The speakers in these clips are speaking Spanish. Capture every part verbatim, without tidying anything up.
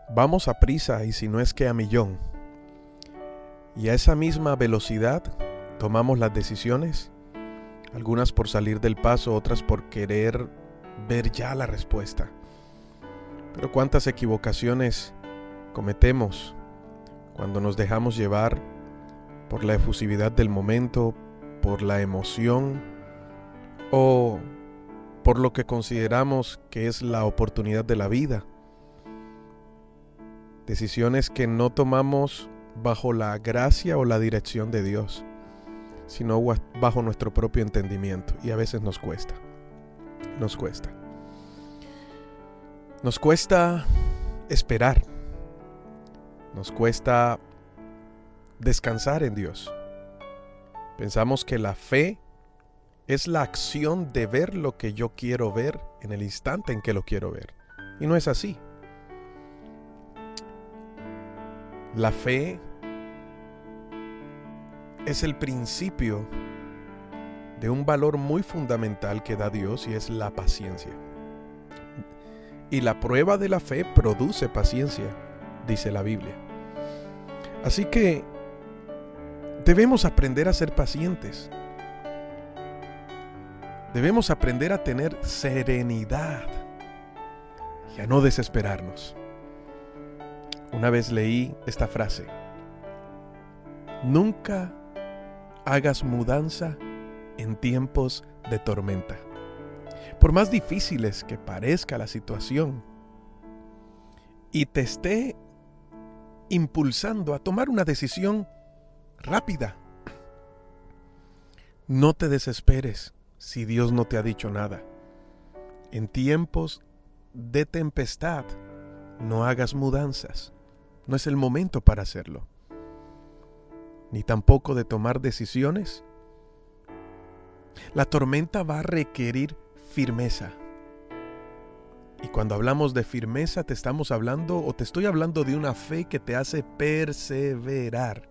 Vamos a prisa y si no es que a millón. Y a esa misma velocidad tomamos las decisiones, algunas por salir del paso, otras por querer ver ya la respuesta. Pero cuántas equivocaciones cometemos cuando nos dejamos llevar por la efusividad del momento, por la emoción o por lo que consideramos que es la oportunidad de la vida. Decisiones que no tomamos bajo la gracia o la dirección de Dios, sino bajo nuestro propio entendimiento. Y a veces nos cuesta, nos cuesta. Nos cuesta esperar, nos cuesta descansar en Dios. Pensamos que la fe es la acción de ver lo que yo quiero ver en el instante en que lo quiero ver. Y no es así. La fe es el principio de un valor muy fundamental que da Dios y es la paciencia. Y la prueba de la fe produce paciencia, dice la Biblia. Así que debemos aprender a ser pacientes. Debemos aprender a tener serenidad y a no desesperarnos. Una vez leí esta frase: nunca hagas mudanza en tiempos de tormenta. Por más difíciles que parezca la situación y te esté impulsando a tomar una decisión rápida, no te desesperes si Dios no te ha dicho nada. En tiempos de tempestad, no hagas mudanzas. No es el momento para hacerlo. Ni tampoco de tomar decisiones. La tormenta va a requerir firmeza. Y cuando hablamos de firmeza, te estamos hablando o te estoy hablando de una fe que te hace perseverar.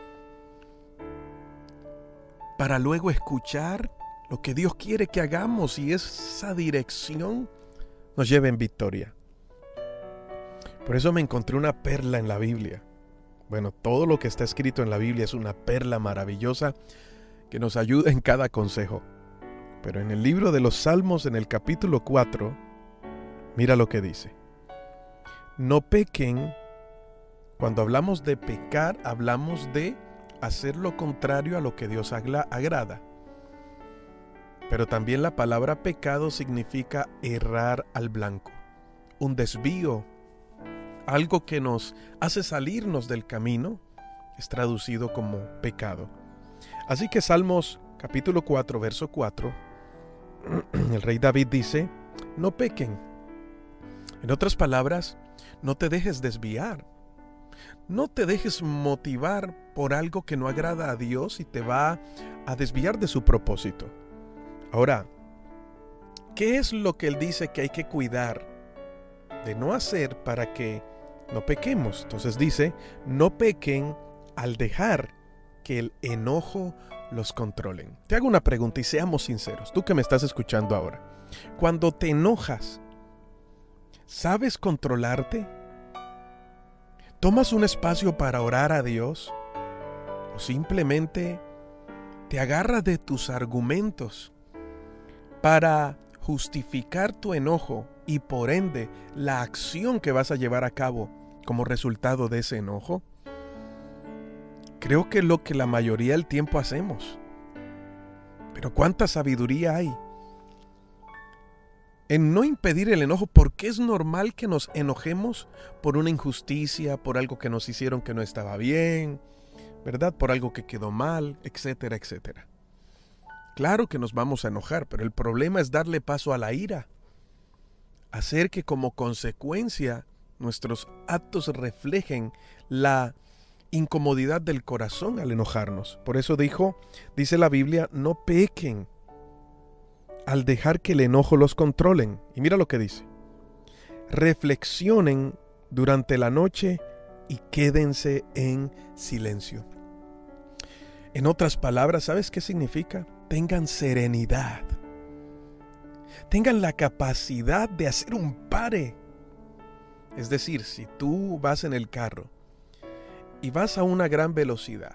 Para luego escuchar lo que Dios quiere que hagamos y esa dirección nos lleva en victoria. Por eso me encontré una perla en la Biblia. Bueno, todo lo que está escrito en la Biblia es una perla maravillosa que nos ayuda en cada consejo. Pero en el libro de los Salmos, en el capítulo cuatro, mira lo que dice. No pequen. Cuando hablamos de pecar, hablamos de hacer lo contrario a lo que Dios agrada. Pero también la palabra pecado significa errar al blanco, un desvío, algo que nos hace salirnos del camino, es traducido como pecado. Así que Salmos capítulo cuatro, verso cuatro, el rey David dice, no pequen. En otras palabras, no te dejes desviar. No te dejes motivar por algo que no agrada a Dios y te va a desviar de su propósito. Ahora, ¿qué es lo que él dice que hay que cuidar de no hacer para que no pequemos? Entonces dice, no pequen al dejar que el enojo los controlen. Te hago una pregunta y seamos sinceros, tú que me estás escuchando ahora. Cuando te enojas, ¿sabes controlarte? ¿Tomas un espacio para orar a Dios? ¿O simplemente te agarras de tus argumentos para justificar tu enojo y por ende la acción que vas a llevar a cabo como resultado de ese enojo? Creo que es lo que la mayoría del tiempo hacemos. Pero ¿cuánta sabiduría hay en no impedir el enojo? Porque es normal que nos enojemos por una injusticia, por algo que nos hicieron que no estaba bien, ¿verdad? Por algo que quedó mal, etcétera, etcétera. Claro que nos vamos a enojar, pero el problema es darle paso a la ira. Hacer que como consecuencia nuestros actos reflejen la incomodidad del corazón al enojarnos. Por eso dijo, dice la Biblia, no pequen al dejar que el enojo los controlen. Y mira lo que dice. Reflexionen durante la noche y quédense en silencio. En otras palabras, ¿sabes qué significa? Tengan serenidad. Tengan la capacidad de hacer un pare Es decir, si tú vas en el carro y vas a una gran velocidad,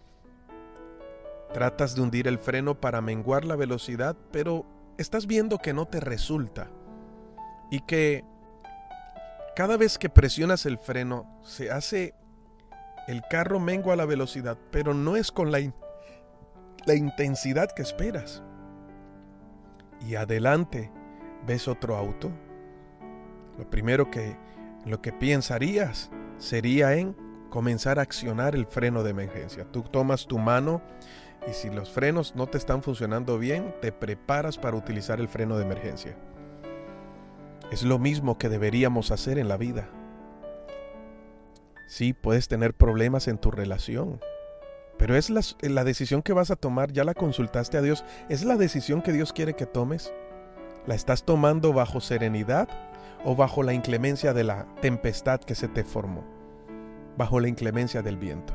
tratas de hundir el freno para menguar la velocidad, pero estás viendo que no te resulta y que cada vez que presionas el freno se hace, el carro mengua la velocidad, pero no es con la, in, la intensidad que esperas. Y adelante ves otro auto. Lo primero que, lo que pensarías sería en comenzar a accionar el freno de emergencia. Tú tomas tu mano y si los frenos no te están funcionando bien, te preparas para utilizar el freno de emergencia. Es lo mismo que deberíamos hacer en la vida. Sí, puedes tener problemas en tu relación, pero es la, la decisión que vas a tomar, ya la consultaste a Dios, ¿es la decisión que Dios quiere que tomes? ¿La estás tomando bajo serenidad o bajo la inclemencia de la tempestad que se te formó? Bajo la inclemencia del viento.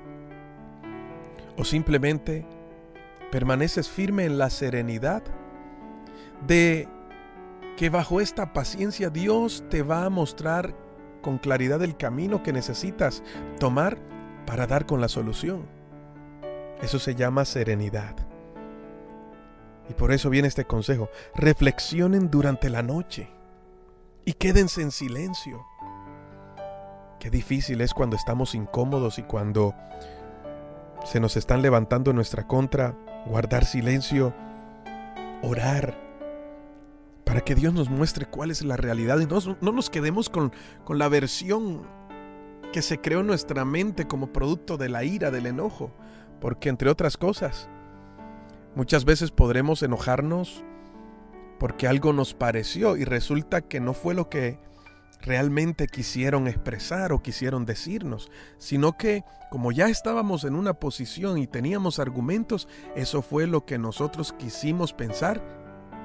O simplemente permaneces firme en la serenidad de que bajo esta paciencia Dios te va a mostrar con claridad el camino que necesitas tomar para dar con la solución. Eso se llama serenidad. Y por eso viene este consejo: reflexionen durante la noche y quédense en silencio. Qué difícil es cuando estamos incómodos y cuando se nos están levantando en nuestra contra, guardar silencio, orar, para que Dios nos muestre cuál es la realidad y no, no nos quedemos con, con la versión que se creó en nuestra mente como producto de la ira, del enojo. Porque entre otras cosas, muchas veces podremos enojarnos porque algo nos pareció y resulta que no fue lo que realmente quisieron expresar o quisieron decirnos, sino que como ya estábamos en una posición y teníamos argumentos, eso fue lo que nosotros quisimos pensar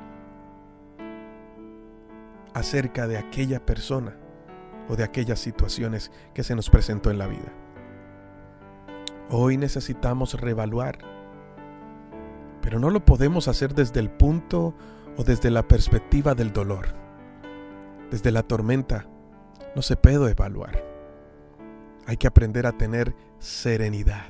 acerca de aquella persona o de aquellas situaciones que se nos presentó en la vida. Hoy necesitamos reevaluar, pero no lo podemos hacer desde el punto o desde la perspectiva del dolor. Desde la tormenta no se puede evaluar. Hay que aprender a tener serenidad.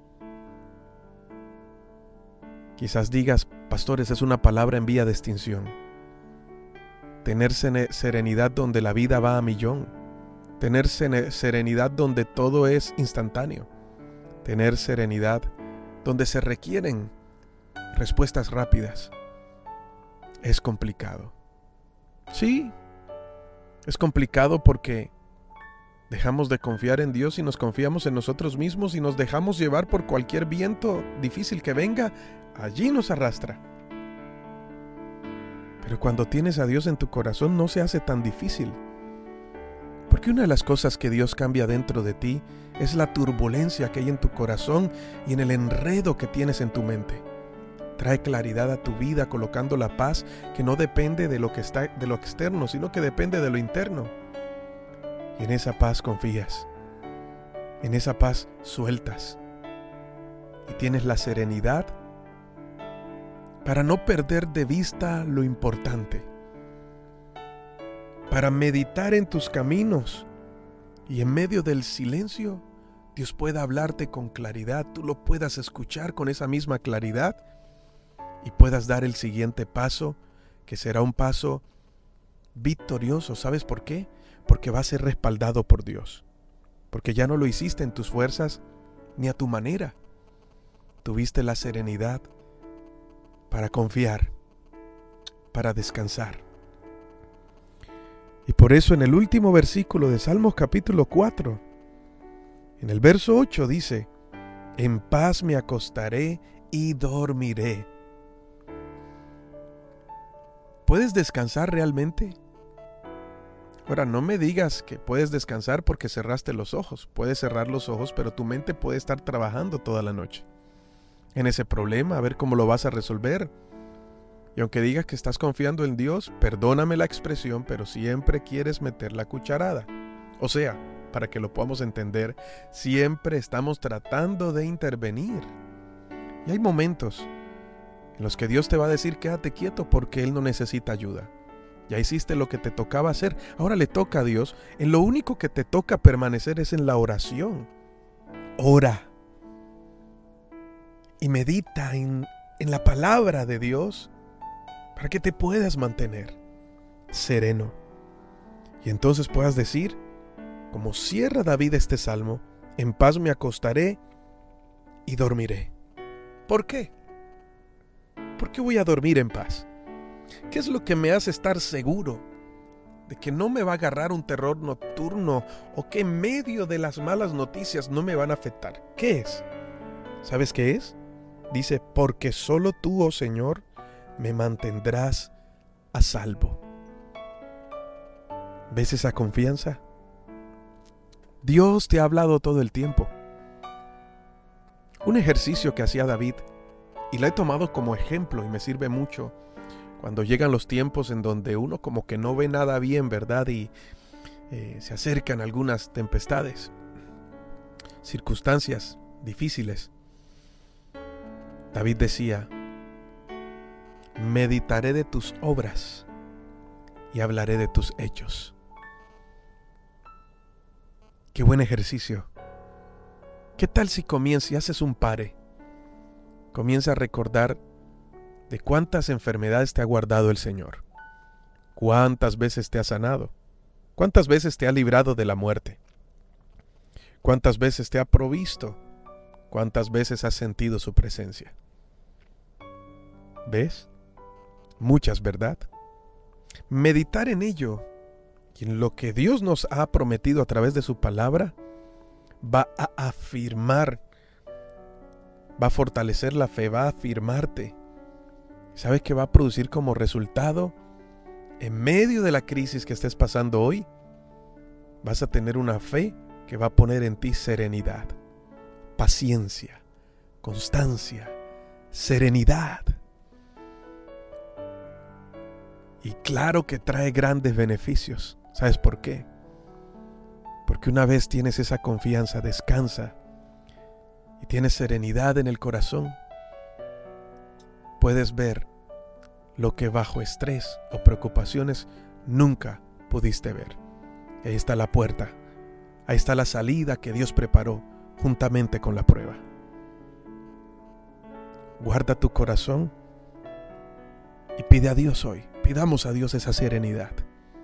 Quizás digas, pastores, es una palabra en vía de extinción. Tener serenidad donde la vida va a millón. Tener serenidad donde todo es instantáneo. Tener serenidad donde se requieren respuestas rápidas. Es complicado. Sí, es complicado porque dejamos de confiar en Dios y nos confiamos en nosotros mismos y nos dejamos llevar por cualquier viento difícil que venga. Allí nos arrastra. Pero cuando tienes a Dios en tu corazón no se hace tan difícil. Porque una de las cosas que Dios cambia dentro de ti es la turbulencia que hay en tu corazón y en el enredo que tienes en tu mente. Trae claridad a tu vida colocando la paz que no depende de lo que está, de lo externo, sino que depende de lo interno. Y en esa paz confías. En esa paz sueltas. Y tienes la serenidad para no perder de vista lo importante. Para meditar en tus caminos y en medio del silencio, Dios pueda hablarte con claridad, tú lo puedas escuchar con esa misma claridad y puedas dar el siguiente paso, que será un paso victorioso. ¿Sabes por qué? Porque va a ser respaldado por Dios. Porque ya no lo hiciste en tus fuerzas ni a tu manera. Tuviste la serenidad para confiar, para descansar. Y por eso en el último versículo de Salmos capítulo cuatro, en el verso ocho dice: en paz me acostaré y dormiré. ¿Puedes descansar realmente? Ahora, no me digas que puedes descansar porque cerraste los ojos. Puedes cerrar los ojos, pero tu mente puede estar trabajando toda la noche en ese problema, a ver cómo lo vas a resolver. Y aunque digas que estás confiando en Dios, perdóname la expresión, pero siempre quieres meter la cucharada. O sea, para que lo podamos entender, siempre estamos tratando de intervenir. Y hay momentos en los que Dios te va a decir: quédate quieto porque Él no necesita ayuda. Ya hiciste lo que te tocaba hacer. Ahora le toca a Dios. En lo único que te toca permanecer es en la oración. Ora. Y medita en, en la palabra de Dios para que te puedas mantener sereno. Y entonces puedas decir, como cierra David este salmo, en paz me acostaré y dormiré. ¿Por qué? ¿Por qué voy a dormir en paz? ¿Qué es lo que me hace estar seguro de que no me va a agarrar un terror nocturno o que en medio de las malas noticias no me van a afectar? ¿Qué es? ¿Sabes qué es? Dice, porque solo tú, oh Señor, me mantendrás a salvo. ¿Ves esa confianza? Dios te ha hablado todo el tiempo. Un ejercicio que hacía David, y lo he tomado como ejemplo y me sirve mucho, cuando llegan los tiempos en donde uno como que no ve nada bien, ¿verdad? Y eh, se acercan algunas tempestades, circunstancias difíciles. David decía, meditaré de tus obras y hablaré de tus hechos. Qué buen ejercicio. ¿Qué tal si comienzas y haces un pare? Comienza a recordar de cuántas enfermedades te ha guardado el Señor. Cuántas veces te ha sanado. Cuántas veces te ha librado de la muerte. Cuántas veces te ha provisto. Cuántas veces has sentido su presencia. ¿Ves? Muchas, ¿verdad? Meditar en ello y en lo que Dios nos ha prometido a través de su palabra va a afirmar, va a fortalecer la fe, va a afirmarte. ¿Sabes qué va a producir como resultado? En medio de la crisis que estés pasando hoy, vas a tener una fe que va a poner en ti serenidad, paciencia, constancia, serenidad. Y claro que trae grandes beneficios. ¿Sabes por qué? Porque una vez tienes esa confianza, descansa y tienes serenidad en el corazón, puedes ver lo que bajo estrés o preocupaciones nunca pudiste ver. Y ahí está la puerta, ahí está la salida que Dios preparó juntamente con la prueba. Guarda tu corazón y pide a Dios hoy, pidamos a Dios esa serenidad.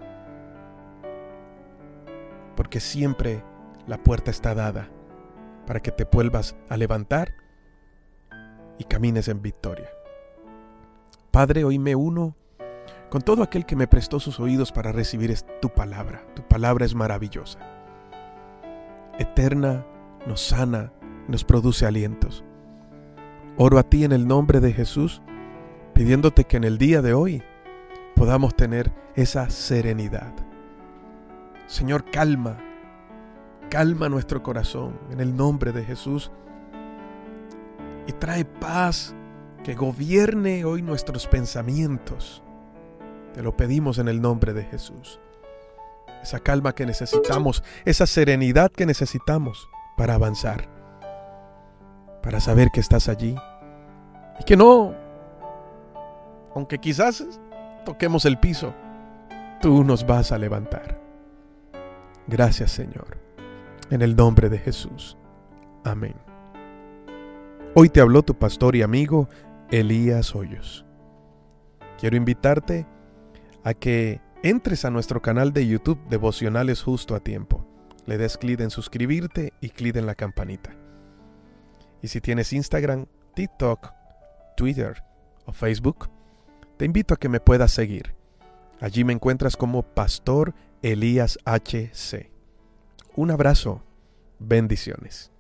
Porque siempre la puerta está dada para que te vuelvas a levantar y camines en victoria. Padre, hoy me uno con todo aquel que me prestó sus oídos para recibir tu palabra. Tu palabra es maravillosa, eterna, nos sana, nos produce alientos. Oro a ti en el nombre de Jesús, pidiéndote que en el día de hoy podamos tener esa serenidad. Señor, calma, calma nuestro corazón en el nombre de Jesús y trae paz que gobierne hoy nuestros pensamientos. Te lo pedimos en el nombre de Jesús. Esa calma que necesitamos, esa serenidad que necesitamos para avanzar, para saber que estás allí y que no, aunque quizás toquemos el piso, tú nos vas a levantar. Gracias, Señor, en el nombre de Jesús. Amén. Hoy te habló tu pastor y amigo Elías Hoyos. Quiero invitarte a que entres a nuestro canal de YouTube Devocionales Justo a Tiempo. Le des clic en suscribirte y clic en la campanita. Y si tienes Instagram, TikTok, Twitter o Facebook, te invito a que me puedas seguir. Allí me encuentras como Pastor Elías H C. Un abrazo, bendiciones.